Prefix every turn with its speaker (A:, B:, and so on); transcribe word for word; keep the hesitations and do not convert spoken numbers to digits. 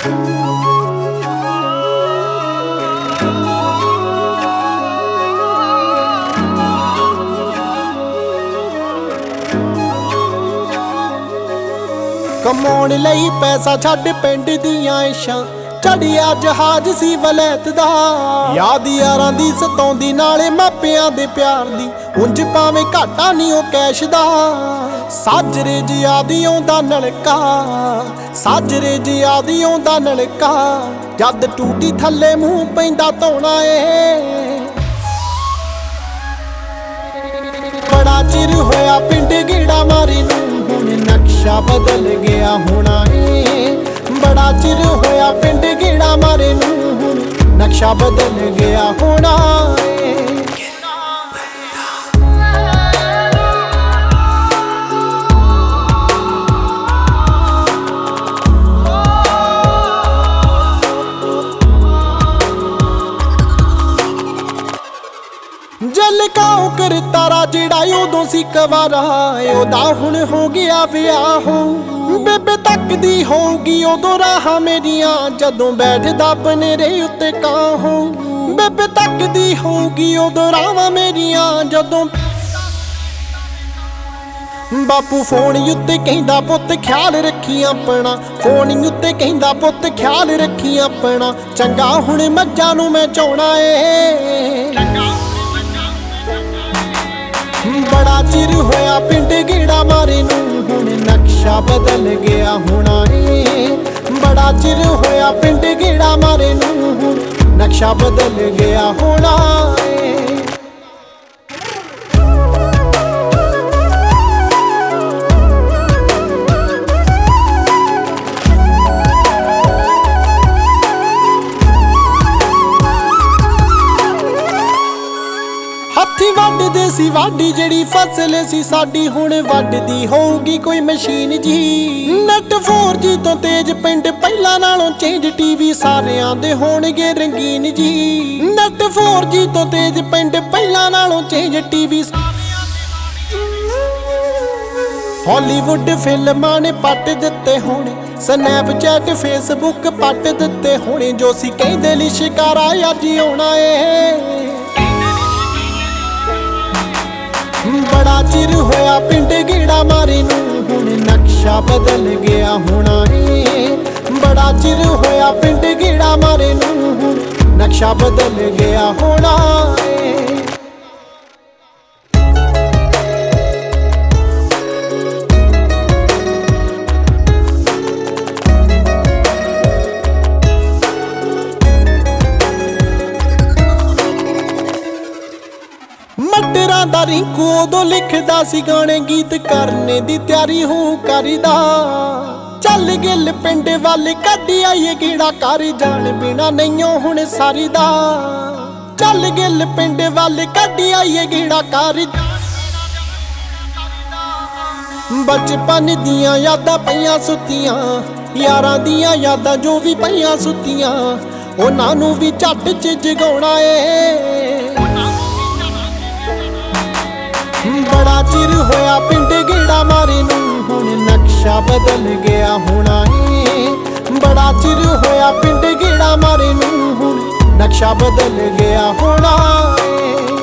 A: कमाउण लई पैसा छड्ड पिंड दियां इशां चढ़िया जहाज सी वलैत दा याद यारां दी सताउंदी नाले मापियां दे प्यार दी उंज भावें घाटा नहीं ओ कैश दा साजरे ज याद आउंदा नलका साजरे ज याद आउंदा नलका जद टूटी थल्ले मूंह पैंदा धोना ए बड़ा चिर होया पिंड गेड़ा मारी नूं हुण नक्शा बदल गया होना ए बड़ा चिर होया पिंड गेड़ा मारे नूं हुण नक्शा बदल गया होना ए जल काओ कर तारा जेड़ा उदों सी कवारा ओदा हुण हो गया विआह बेबे तकदी होगी उदों राहां मेरियां जदों बैठदा पनेरे उत्ते कां हो बेबे तकदी होगी उदों राहां मेरियां जदों बापू फोन उत्ते कहंदा पुत्त ख्याल रखी अपना फोन उत्ते कहंदा पुत्त ख्याल रखी अपना चंगा हुण मज्जां नूं मैं चौना ए बड़ा चिर होया पिंड गेड़ा मारे नूं हुण नक्शा बदल गया होना ए बड़ा चिर होया पिंड गेड़ा मारे नूं हुण नक्शा बदल गया होना ए हत्थी वड्डदे सी वाडी जड़ी फसल सी साडी हुण वड्डदी होगी कोई मशीन जी नेट फोर जी तो तेज पिंड पहला नालों चेंज टीवी सारियां दे होणगे रंगीन जी नेट फोर जी तो तेज पिंड पहला नालों चेंज टीवी हॉलीवुड फिल्मां ने पट दिते होणे स्नैपचैट फेसबुक पट दिते होणे जो सी कहंदे लिशकारा अज आउणा ए बड़ा चिर होया पिंड गेड़ा मारे नूं हुण नक्शा बदल गया होना ए बड़ा चिर होया पिंड गेड़ा मारे नूं हुण नक्शा बदल गया होना ए मटरां दा रिंकू उदों लिखदा सी गाने गीत करने दी तैयारी हो करदा चल गिल पिंड वाले कड्डी आईए गेड़ा कर जान बिना नहींओ हुण सारीदा चल गिल पिंड वाले कड्डी आईए गेड़ा कर बचपन दियां यादां पईयां सुत्तियां यारां दियां यादां जो भी पईयां सुत्तियां उन्हां नूं भी झट च जगाउणा ए बड़ा चिर होया पिंड गेड़ा मारे नूं हुण नक्शा बदल गया होना ए बड़ा चिर होया पिंड गेड़ा मारे नूं हुण नक्शा बदल गया होना ए